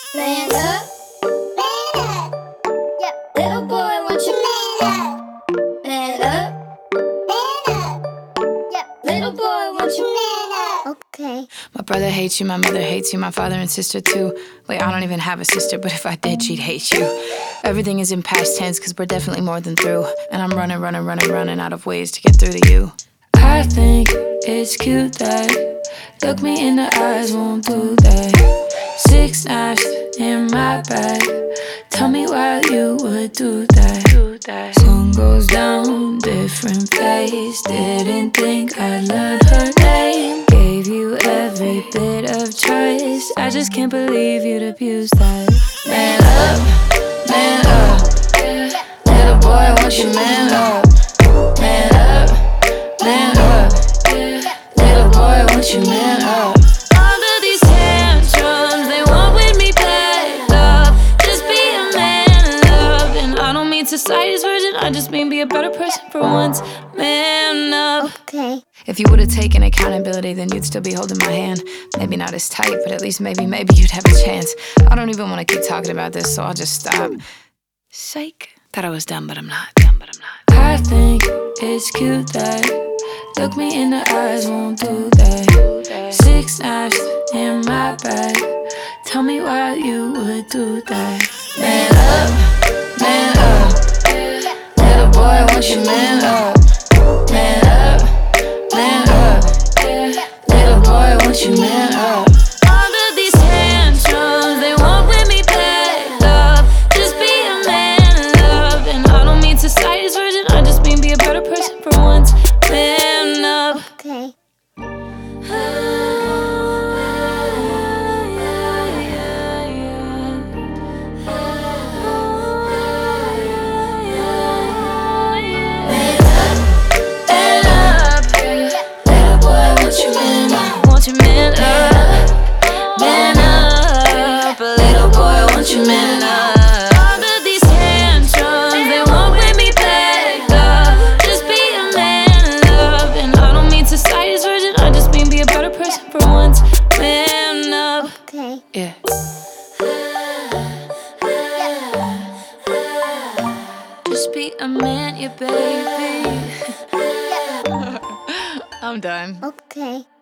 Man up, man up. Yeah, little boy, won't you man up? Man up, man up. Yeah, little boy, won't you man up? Okay. My brother hates you, my mother hates you, my father and sister too. Wait, I don't even have a sister, but if I did, she'd hate you. Everything is in past tense, cause we're definitely more than through. And I'm running out of ways to get through to you. I think it's cute that look me in the eyes, won't do that. 6 knives in my bag, tell me why you would do that. Sun goes down, different place. Didn't think I'd learn her name. Gave you every bit of choice. I just can't believe you'd abuse that. Man up, man up. Little boy, won't you man up? Man up, man up. Little boy, won't you man up? Under these tantrums, they want with me back up. Just be a man and love. And I don't mean society's version, I just mean be a better person for once. Man up. Okay. If you would've taken accountability, then you'd still be holding my hand. Maybe not as tight, but at least maybe you'd have a chance. I don't even wanna keep talking about this, so I'll just stop. Psych. Thought I was dumb, but I'm not. I think it's cute that look me in the eyes, won't do that. 6 knives in my bag, tell me why you would do that. Man up, man up. Little boy, won't you man up? Man up, man up. Little boy, won't you man up? Under these tantrums, they won't with me back up. Just be a man and love. And I don't mean society's version, I just mean be a better person for once. Man up. Okay. Won't you man up? Man up, little boy, won't you man up? Under these tantrums, they won't bring me back up. Just be a man and love. And I don't mean society's version, I just mean be a better person for once. Man up. Okay. Yeah. Just be a man, yeah, baby. I'm done. Okay.